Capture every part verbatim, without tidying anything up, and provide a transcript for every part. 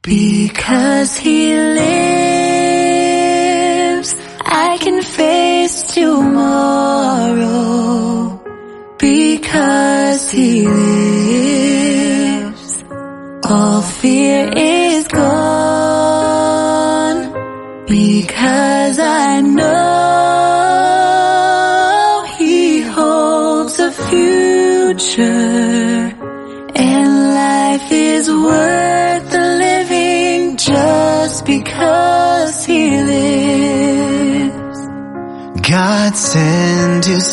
Because he lives, I can face tomorrow. Because he lives, all fear is gone. Because I know he holds a future, and life is worth the living just because he lives. God sent his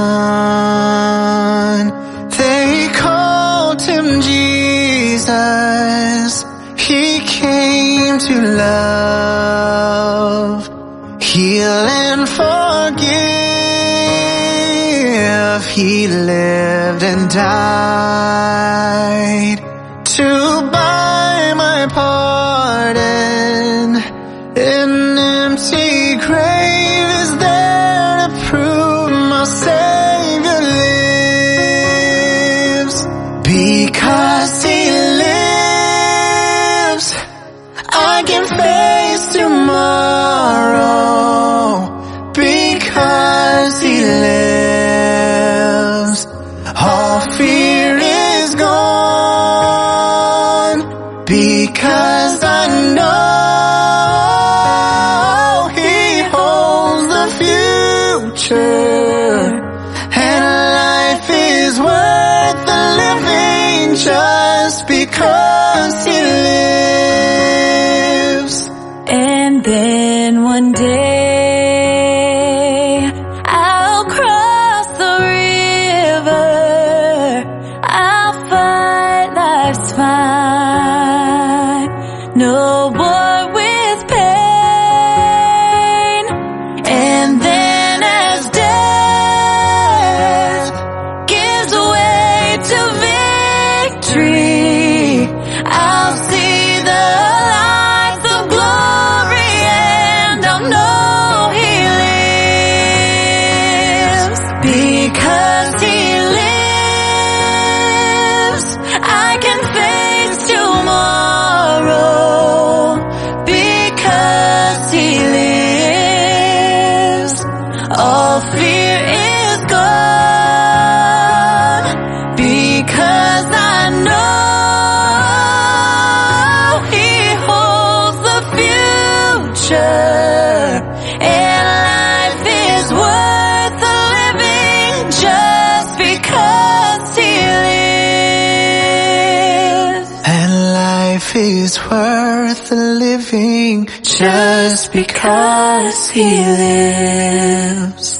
son, they called him Jesus. He came to love, heal and forgive. He lived and died to buy my pardon. An empty grave is there to prove my Savior lives. Because he lives, I can face tomorrow. Because he lives, all fear is gone. Because I know he holds the future, and life is worth the living just because he lives. And then one day I'll cross the river, I'll fight life's fight, no war with pain. And then as death gives way to victory, I'll see the lights of glory, and I'll know he lives. Because he lives, I can face tomorrow. Because he lives, all fear is gone. Because I know he holds the future, and life is worth the living just because he lives. And life is worth the living just because he lives.